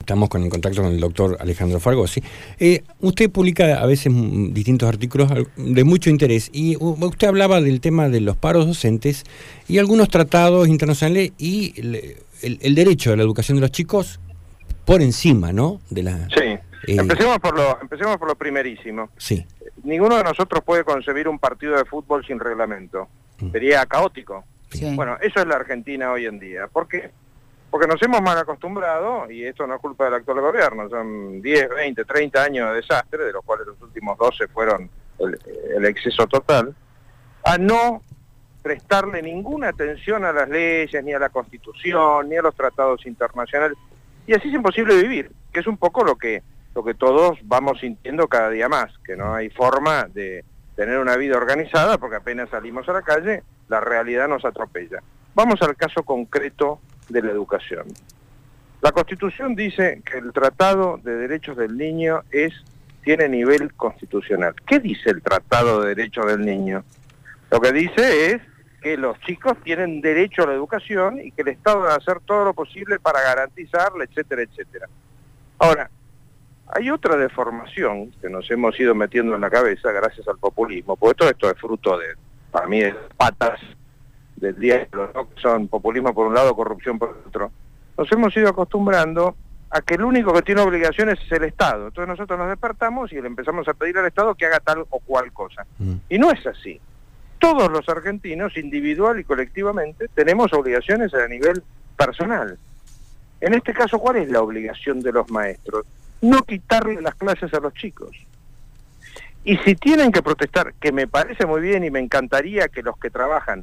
Estamos en contacto con el doctor Alejandro Fargosi. Usted publica a veces distintos artículos de mucho interés y usted hablaba del tema de los paros docentes y algunos tratados internacionales y el derecho a la educación de los chicos por encima, ¿no? De la, sí, empecemos por lo primerísimo. Sí. Ninguno de nosotros puede concebir un partido de fútbol sin reglamento. Sería caótico. Sí. Bueno, eso es la Argentina hoy en día. ¿Por qué? Porque nos hemos mal acostumbrado, y esto no es culpa del actual gobierno, son 10, 20, 30 años de desastre, de los cuales los últimos 12 fueron el exceso total, a no prestarle ninguna atención a las leyes, ni a la Constitución, ni a los tratados internacionales, y así es imposible vivir, que es un poco lo que todos vamos sintiendo cada día más, que no hay forma de tener una vida organizada, porque apenas salimos a la calle, la realidad nos atropella. Vamos al caso concreto de la educación. La Constitución dice que el Tratado de Derechos del Niño tiene nivel constitucional. ¿Qué dice el Tratado de Derechos del Niño? Lo que dice es que los chicos tienen derecho a la educación y que el Estado debe hacer todo lo posible para garantizarla, etcétera, etcétera. Ahora, hay otra deformación que nos hemos ido metiendo en la cabeza gracias al populismo, porque todo esto es fruto de, para mí, de patas del diablo, ¿no? Que son populismo por un lado, corrupción por el otro. Nos hemos ido acostumbrando a que el único que tiene obligaciones es el Estado. Entonces nosotros nos despertamos y le empezamos a pedir al Estado que haga tal o cual cosa. Y no es así. Todos los argentinos, individual y colectivamente, tenemos obligaciones a nivel personal. En este caso, ¿cuál es la obligación de los maestros? No quitarle las clases a los chicos. Y si tienen que protestar, que me parece muy bien y me encantaría que los que trabajan,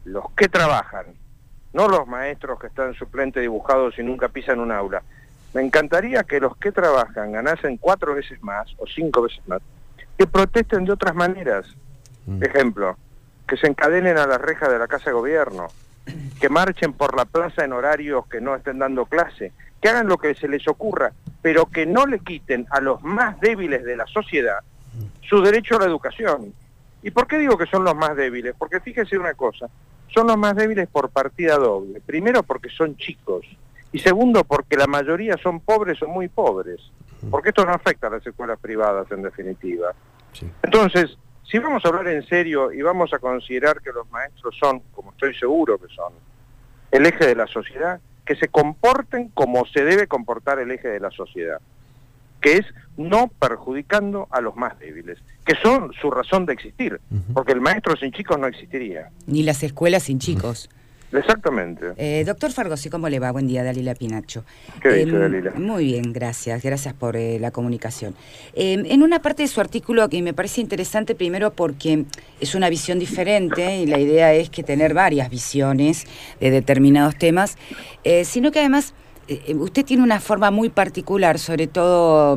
no los maestros que están suplentes dibujados y nunca pisan un aula, me encantaría que los que trabajan ganasen 4 veces más o 5 veces más, que protesten de otras maneras. Ejemplo, que se encadenen a las rejas de la Casa de Gobierno, que marchen por la plaza en horarios que no estén dando clase, que hagan lo que se les ocurra, pero que no le quiten a los más débiles de la sociedad su derecho a la educación. ¿Y por qué digo que son los más débiles? Porque fíjese una cosa, son los más débiles por partida doble. Primero porque son chicos, y segundo porque la mayoría son pobres o muy pobres, porque esto no afecta a las escuelas privadas en definitiva. Sí. Entonces, si vamos a hablar en serio y vamos a considerar que los maestros son, como estoy seguro que son, el eje de la sociedad, que se comporten como se debe comportar el eje de la sociedad, que es no perjudicando a los más débiles, que son su razón de existir, porque el maestro sin chicos no existiría. Ni las escuelas sin chicos. Exactamente. Doctor Fargosi, ¿cómo le va? Buen día, Dalila Pinacho. ¿Qué dice Dalila? Muy bien, gracias por la comunicación. En una parte de su artículo que me parece interesante, primero porque es una visión diferente y la idea es que tener varias visiones de determinados temas, sino que además usted tiene una forma muy particular, sobre todo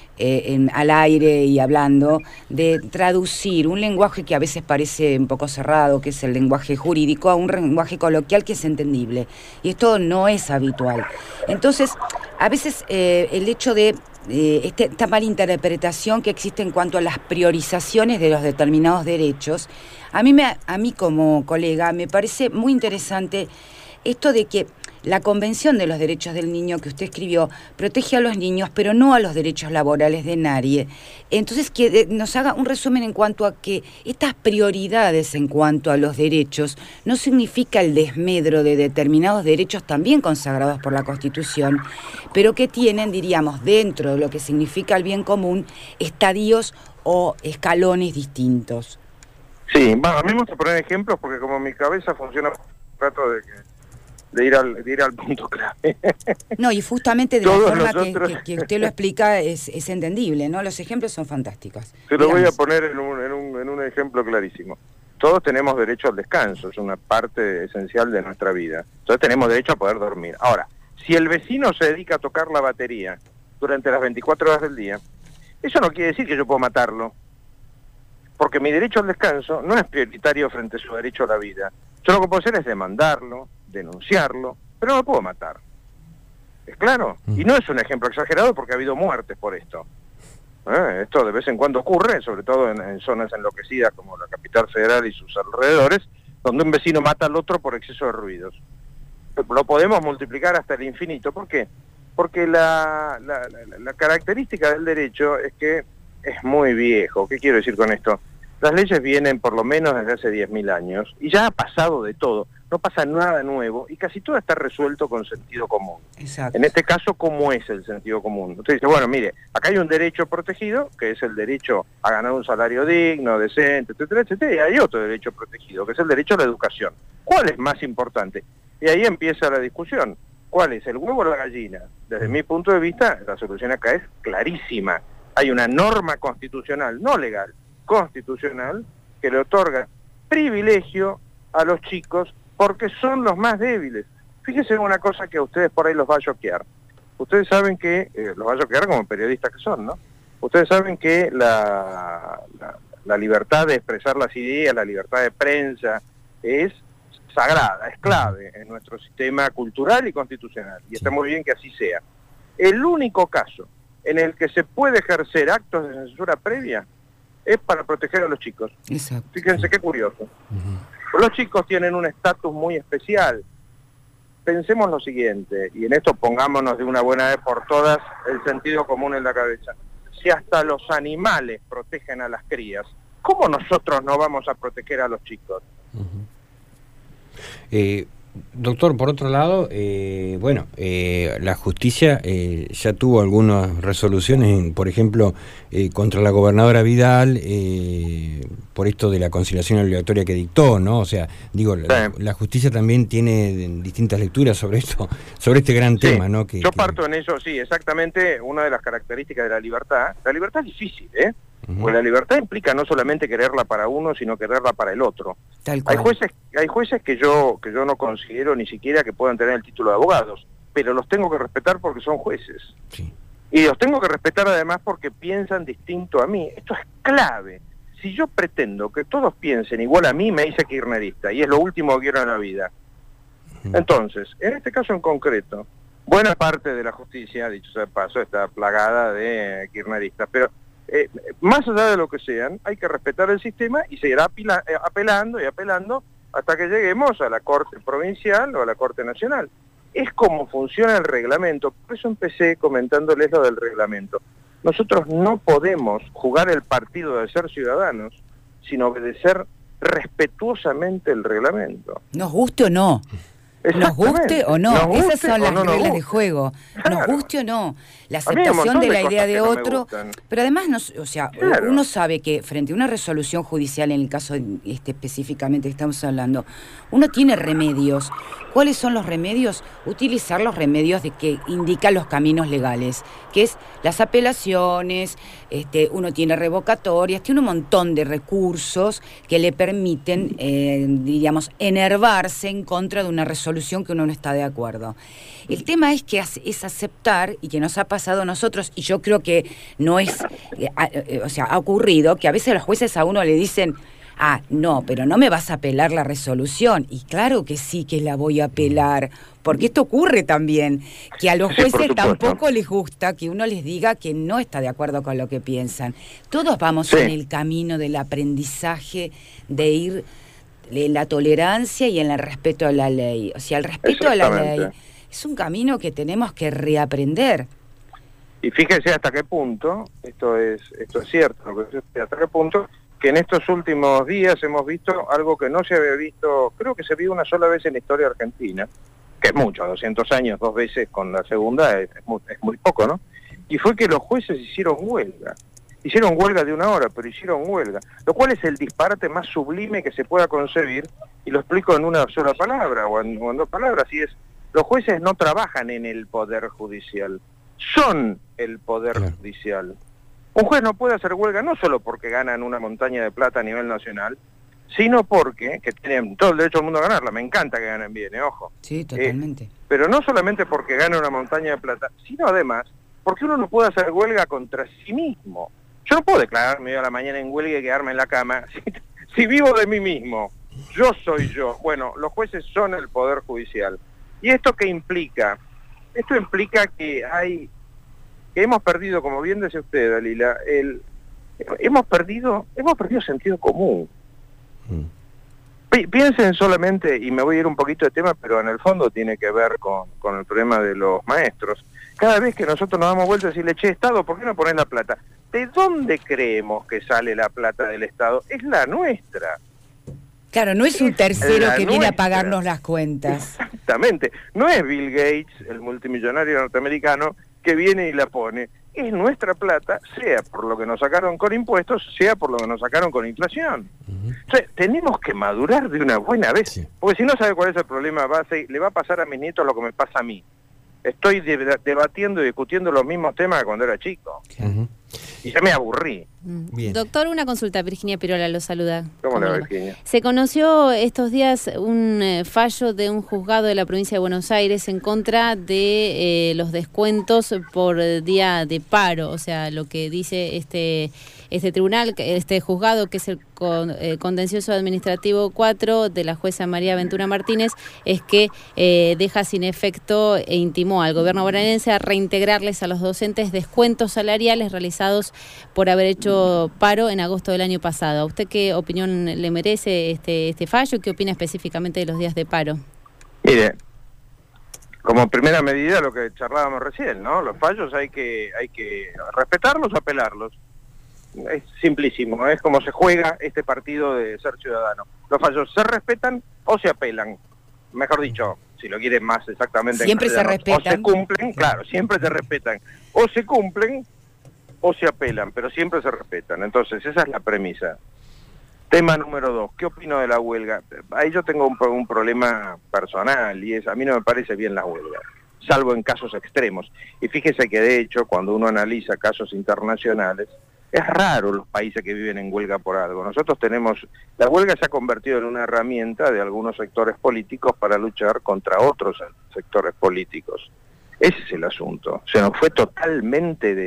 al aire y hablando, de traducir un lenguaje que a veces parece un poco cerrado, que es el lenguaje jurídico, a un lenguaje coloquial que es entendible. Y esto no es habitual. Entonces, a veces el hecho de esta malinterpretación que existe en cuanto a las priorizaciones de los determinados derechos, a mí como colega me parece muy interesante esto de que la Convención de los Derechos del Niño que usted escribió protege a los niños, pero no a los derechos laborales de nadie. Entonces, que nos haga un resumen en cuanto a que estas prioridades en cuanto a los derechos no significa el desmedro de determinados derechos también consagrados por la Constitución, pero que tienen, diríamos, dentro de lo que significa el bien común, estadios o escalones distintos. Sí, bueno, a mí me gusta poner ejemplos porque como mi cabeza funciona, trato de ir al punto clave. No, y justamente de la Todos forma nosotros... que usted lo explica es entendible, ¿no? Los ejemplos son fantásticos. Se lo voy a poner en un ejemplo clarísimo. Todos tenemos derecho al descanso, es una parte esencial de nuestra vida. Entonces tenemos derecho a poder dormir. Ahora, si el vecino se dedica a tocar la batería durante las 24 horas del día, eso no quiere decir que yo puedo matarlo. Porque mi derecho al descanso no es prioritario frente a su derecho a la vida. Yo lo que puedo hacer es demandarlo, denunciarlo, pero no lo puedo matar. ¿Es claro? Y no es un ejemplo exagerado porque ha habido muertes por esto. Esto de vez en cuando ocurre, sobre todo en zonas enloquecidas como la capital federal y sus alrededores, donde un vecino mata al otro por exceso de ruidos. Lo podemos multiplicar hasta el infinito. ¿Por qué? Porque la característica del derecho es que es muy viejo. ¿Qué quiero decir con esto? Las leyes vienen por lo menos desde hace 10.000 años y ya ha pasado de todo, no pasa nada nuevo y casi todo está resuelto con sentido común. Exacto. En este caso, ¿cómo es el sentido común? Usted dice, bueno, mire, acá hay un derecho protegido, que es el derecho a ganar un salario digno, decente, etcétera, etcétera, y hay otro derecho protegido, que es el derecho a la educación. ¿Cuál es más importante? Y ahí empieza la discusión. ¿Cuál es, el huevo o la gallina? Desde mi punto de vista, la solución acá es clarísima. Hay una norma constitucional, no legal, constitucional, que le otorga privilegio a los chicos porque son los más débiles. Fíjense en una cosa que a ustedes por ahí los va a choquear. Ustedes saben que, los va a choquear como periodistas que son, ¿no? Ustedes saben que la libertad de expresar las ideas, la libertad de prensa, es sagrada, es clave en nuestro sistema cultural y constitucional, y está muy bien que así sea. El único caso en el que se puede ejercer actos de censura previa es para proteger a los chicos. Exacto. Fíjense qué curioso. Los chicos tienen un estatus muy especial. Pensemos lo siguiente, y en esto pongámonos de una buena vez por todas el sentido común en la cabeza. Si hasta los animales protegen a las crías, ¿cómo nosotros no vamos a proteger a los chicos? Doctor, por otro lado, la justicia ya tuvo algunas resoluciones, por ejemplo, contra la gobernadora Vidal, por esto de la conciliación obligatoria que dictó, ¿no? O sea, digo, la justicia también tiene distintas lecturas sobre esto, sobre este gran tema, ¿no? Yo parto en eso, sí, exactamente, una de las características de la libertad es difícil, Porque la libertad implica no solamente quererla para uno, sino quererla para el otro. Hay jueces que yo no considero ni siquiera que puedan tener el título de abogados, pero los tengo que respetar porque son jueces. Sí. Y los tengo que respetar además porque piensan distinto a mí. Esto es clave. Si yo pretendo que todos piensen igual a mí, me hice kirchnerista, y es lo último que quiero en la vida. Entonces, en este caso en concreto, buena parte de la justicia, dicho sea de paso, está plagada de kirchneristas, pero más allá de lo que sean, hay que respetar el sistema y seguir apelando y apelando hasta que lleguemos a la Corte Provincial o a la Corte Nacional. Es como funciona el reglamento, por eso empecé comentándoles lo del reglamento. Nosotros no podemos jugar el partido de ser ciudadanos, sino obedecer respetuosamente el reglamento. Nos guste o no. Nos guste o no, esas son las reglas de juego. Claro. Nos guste o no, la aceptación de la idea de otro, pero además, uno sabe que frente a una resolución judicial, en el caso específicamente que estamos hablando, uno tiene remedios. ¿Cuáles son los remedios? Utilizar los remedios de que indican los caminos legales, que es las apelaciones, uno tiene revocatorias, tiene un montón de recursos que le permiten, enervarse en contra de una resolución que uno no está de acuerdo. El tema es que es aceptar, y que nos ha pasado a nosotros, y yo creo que no es, ha ocurrido, que a veces los jueces a uno le dicen: no, pero no me vas a apelar la resolución. Y claro que sí que la voy a apelar, porque esto ocurre también, que a los jueces tampoco les gusta que uno les diga que no está de acuerdo con lo que piensan. Todos vamos en el camino del aprendizaje, de ir en la tolerancia y en el respeto a la ley. O sea, el respeto a la ley es un camino que tenemos que reaprender. Y fíjese hasta qué punto, esto es cierto, hasta qué punto que en estos últimos días hemos visto algo que no se había visto, creo que se vio una sola vez en la historia argentina, que es mucho, 200 años, 2 veces con la segunda, es muy poco, ¿no? Y fue que los jueces hicieron huelga de 1 hora, pero hicieron huelga, lo cual es el disparate más sublime que se pueda concebir, y lo explico en una sola palabra, o en 2 palabras, y es: los jueces no trabajan en el Poder Judicial, son el Poder Judicial. Un juez no puede hacer huelga no solo porque ganan una montaña de plata a nivel nacional, sino porque, que tienen todo el derecho del mundo a ganarla, me encanta que ganen bien, ojo. Sí, totalmente. Pero no solamente porque ganan una montaña de plata, sino además porque uno no puede hacer huelga contra sí mismo. Yo no puedo declararme hoy a la mañana en huelga y quedarme en la cama si vivo de mí mismo. Yo soy yo. Bueno, los jueces son el Poder Judicial. ¿Y esto qué implica? Esto implica que hemos perdido, como bien decía usted, Dalila, hemos perdido sentido común. Piensen solamente, y me voy a ir un poquito de tema, pero en el fondo tiene que ver con el problema de los maestros. cada vez que nosotros nos damos vueltas y decirle, che, Estado, ¿por qué no ponés la plata? ¿De dónde creemos que sale la plata del Estado? Es la nuestra. Claro, no es un tercero que viene a nuestra. pagarnos las cuentas. Exactamente. No es Bill Gates, el multimillonario norteamericano, que viene y la pone. Es nuestra plata, sea por lo que nos sacaron con impuestos, sea por lo que nos sacaron con inflación. O sea, tenemos que madurar de una buena vez. Sí. Porque si no sabe cuál es el problema, le va a pasar a mis nietos lo que me pasa a mí. Estoy debatiendo y discutiendo los mismos temas que cuando era chico. Ujú. Y ya me aburrí. Bien. Doctor, una consulta. Virginia Pirola lo saluda. ¿Cómo le va, Camila. Virginia? Se conoció estos días un fallo de un juzgado de la provincia de Buenos Aires en contra de los descuentos por día de paro. O sea, lo que dice este tribunal, este juzgado, que es el contencioso administrativo 4 de la jueza María Ventura Martínez, es que deja sin efecto e intimó al gobierno bonaerense a reintegrarles a los docentes descuentos salariales realizados por haber hecho paro en agosto del año pasado. ¿A usted qué opinión le merece este fallo? ¿Qué opina específicamente de los días de paro? Mire, como primera medida lo que charlábamos recién, ¿no? Los fallos hay que respetarlos o apelarlos. Es simplísimo, es como se juega este partido de ser ciudadano. Los fallos se respetan o se apelan. Mejor dicho, si lo quieren más exactamente. Siempre se respetan. O se cumplen, claro, siempre se respetan. O se cumplen o se apelan, pero siempre se respetan. Entonces, esa es la premisa. Tema número 2, ¿qué opino de la huelga? Ahí yo tengo un problema personal y es, a mí no me parece bien la huelga, salvo en casos extremos. Y fíjese que de hecho, cuando uno analiza casos internacionales, es raro los países que viven en huelga por algo. Nosotros la huelga se ha convertido en una herramienta de algunos sectores políticos para luchar contra otros sectores políticos. Ese es el asunto. Se nos fue totalmente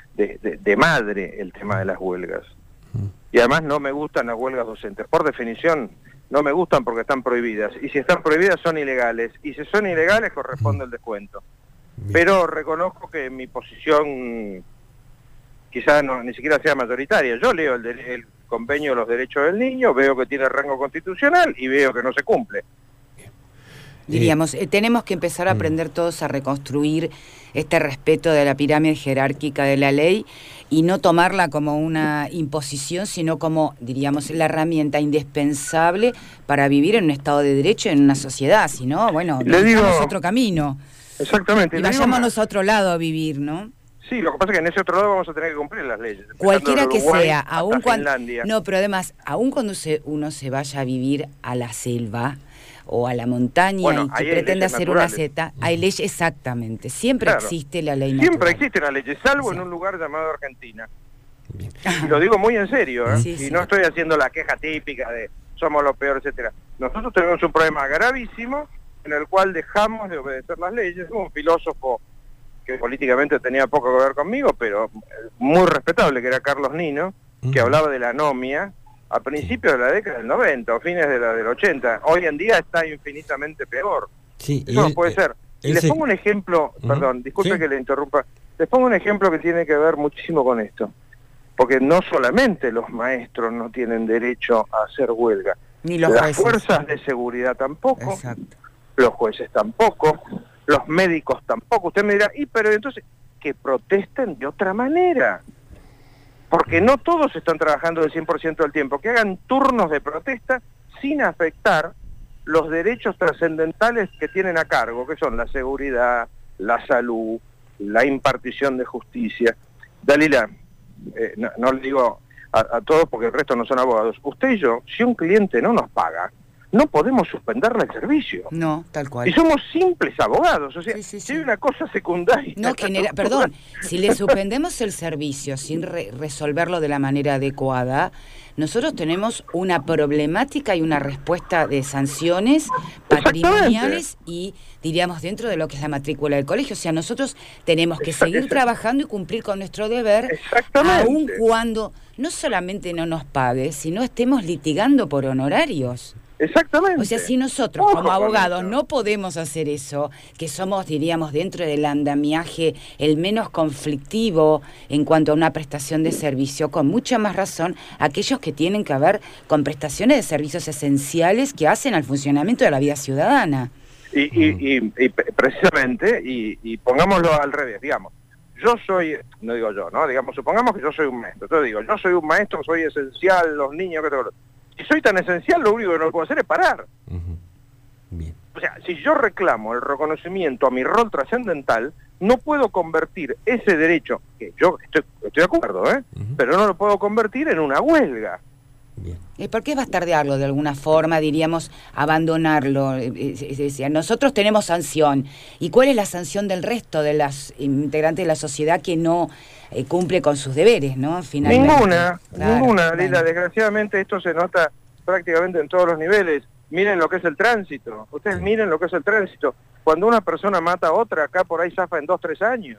de madre el tema de las huelgas. Y además no me gustan las huelgas docentes. Por definición, no me gustan porque están prohibidas. Y si están prohibidas son ilegales. Y si son ilegales corresponde el descuento. Bien. Pero reconozco que mi posición quizás ni siquiera sea mayoritaria. Yo leo el convenio de los derechos del niño, veo que tiene rango constitucional y veo que no se cumple. Diríamos, tenemos que empezar a aprender todos a reconstruir este respeto de la pirámide jerárquica de la ley y no tomarla como una imposición, sino como, diríamos, la herramienta indispensable para vivir en un Estado de Derecho, en una sociedad. Si no, bueno, vayamos otro camino. Exactamente. Y vayámonos a otro lado a vivir, ¿no? Sí, lo que pasa es que en ese otro lado vamos a tener que cumplir las leyes. Cualquiera que Uruguay, sea, aun cuando... Finlandia. No, pero además, aun cuando uno se vaya a vivir a la selva o a la montaña Bueno, y que ahí hay pretenda leyes hacer una naturales. zeta, hay leyes, exactamente. Siempre Claro. existe la ley Siempre natural. existen las leyes, salvo Sí. en un lugar llamado Argentina. Bien. Y lo digo muy en serio, ¿eh? Sí, Y sí. no estoy haciendo la queja típica de somos los peores, etcétera. Nosotros tenemos un problema gravísimo en el cual dejamos de obedecer las leyes. Un filósofo que políticamente tenía poco que ver conmigo, pero muy respetable, que era Carlos Nino, que hablaba de la anomia a principios de la década del 90 o fines de la del 80. Hoy en día está infinitamente peor. Sí, Eso no puede ser. Y les pongo un ejemplo, perdón, disculpe Sí. que le interrumpa, les pongo un ejemplo que tiene que ver muchísimo con esto. Porque no solamente los maestros no tienen derecho a hacer huelga, Ni los las jueces. fuerzas de seguridad tampoco, Exacto. los jueces tampoco, los médicos tampoco. Usted me dirá, pero entonces, que protesten de otra manera. Porque no todos están trabajando el 100% del tiempo. Que hagan turnos de protesta sin afectar los derechos trascendentales que tienen a cargo, que son la seguridad, la salud, la impartición de justicia. Dalila, no le digo a todos porque el resto no son abogados. Usted y yo, si un cliente no nos paga, no podemos suspenderle el servicio. No, tal cual. Y somos simples abogados, o sea, Sí. si hay una cosa secundaria. No perdón, si le suspendemos el servicio sin resolverlo de la manera adecuada, nosotros tenemos una problemática y una respuesta de sanciones patrimoniales y, diríamos, dentro de lo que es la matrícula del colegio. O sea, nosotros tenemos que seguir trabajando y cumplir con nuestro deber, aun cuando no solamente no nos pague, sino estemos litigando por honorarios. Exactamente. O sea, si nosotros como abogados no podemos hacer eso, que somos, diríamos, dentro del andamiaje el menos conflictivo en cuanto a una prestación de servicio, con mucha más razón aquellos que tienen que ver con prestaciones de servicios esenciales que hacen al funcionamiento de la vida ciudadana. Y precisamente, y pongámoslo al revés, digamos, yo soy, no digo yo, ¿no? Digamos, supongamos que yo soy un maestro. Yo digo, yo soy un maestro, soy esencial, los niños, que tengo. Si soy tan esencial, lo único que no puedo hacer es parar. Bien. O sea, si yo reclamo el reconocimiento a mi rol trascendental, no puedo convertir ese derecho, que yo estoy de acuerdo, pero no lo puedo convertir en una huelga. Bien. ¿Por qué bastardearlo de alguna forma, diríamos, abandonarlo? Es decir, nosotros tenemos sanción. ¿Y cuál es la sanción del resto de las integrantes de la sociedad que no cumple con sus deberes, ¿no? Finalmente. Ninguna, Claro. Lila. Desgraciadamente esto se nota prácticamente en todos los niveles. Miren lo que es el tránsito. Ustedes miren lo que es el tránsito. Cuando una persona mata a otra, acá por ahí zafa en 2-3 años.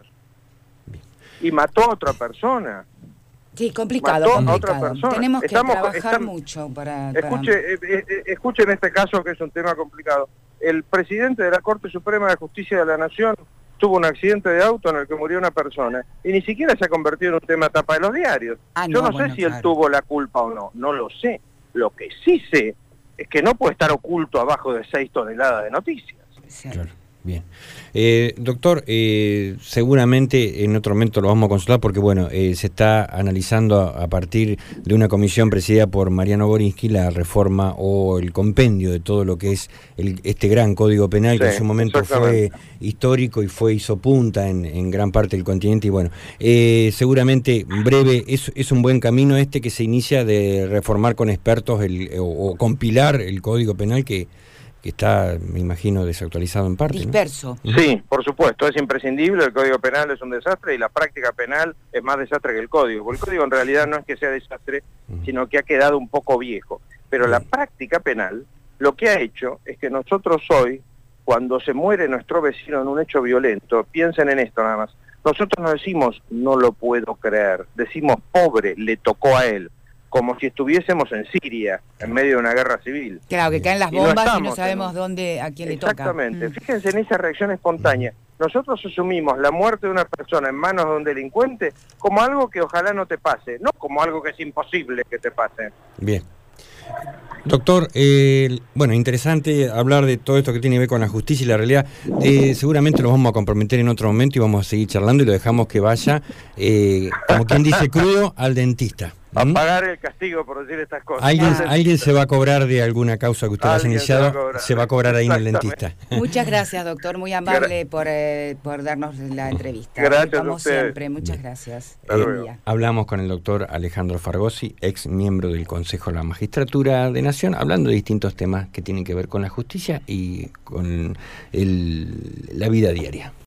Y mató a otra persona. Sí, complicado, Mató a complicado. otra persona. Tenemos que trabajar mucho para... Escuchen este caso, que es un tema complicado. El presidente de la Corte Suprema de Justicia de la Nación tuvo un accidente de auto en el que murió una persona y ni siquiera se ha convertido en un tema tapa de los diarios. Yo no sé si él tuvo la culpa o no, no lo sé. Lo que sí sé es que no puede estar oculto abajo de 6 toneladas de noticias. Sí. Claro. Bien. Doctor, seguramente en otro momento lo vamos a consultar porque, bueno, se está analizando a partir de una comisión presidida por Mariano Gorinsky la reforma o el compendio de todo lo que es este gran Código Penal, que en su momento fue histórico y hizo punta en gran parte del continente. Y bueno, seguramente breve es un buen camino que se inicia de reformar con expertos o compilar el Código Penal que está, me imagino, desactualizado en parte, disperso. ¿no? Sí, por supuesto, es imprescindible. El Código Penal es un desastre y la práctica penal es más desastre que el Código. Porque el Código en realidad no es que sea desastre, sino que ha quedado un poco viejo. Pero la práctica penal lo que ha hecho es que nosotros hoy, cuando se muere nuestro vecino en un hecho violento, piensen en esto nada más, nosotros no decimos no lo puedo creer, decimos pobre, le tocó a él. Como si estuviésemos en Siria, en medio de una guerra civil. Claro, que caen las bombas y no sabemos a quién le toca. Exactamente. Fíjense en esa reacción espontánea. Nosotros asumimos la muerte de una persona en manos de un delincuente como algo que ojalá no te pase, no como algo que es imposible que te pase. Bien. Doctor, bueno, interesante hablar de todo esto que tiene que ver con la justicia y la realidad. Seguramente lo vamos a comprometer en otro momento y vamos a seguir charlando y lo dejamos que vaya, como quien dice, crudo al dentista. A pagar el castigo por decir estas cosas. Alguien se va a cobrar de alguna causa que usted haya iniciado, se va a cobrar ahí en el dentista. Muchas gracias, doctor, muy amable por darnos la entrevista. Gracias como a ustedes. siempre, muchas gracias. Hablamos con el doctor Alejandro Fargosi, ex miembro del Consejo de la Magistratura de Nación, hablando de distintos temas que tienen que ver con la justicia y con la vida diaria.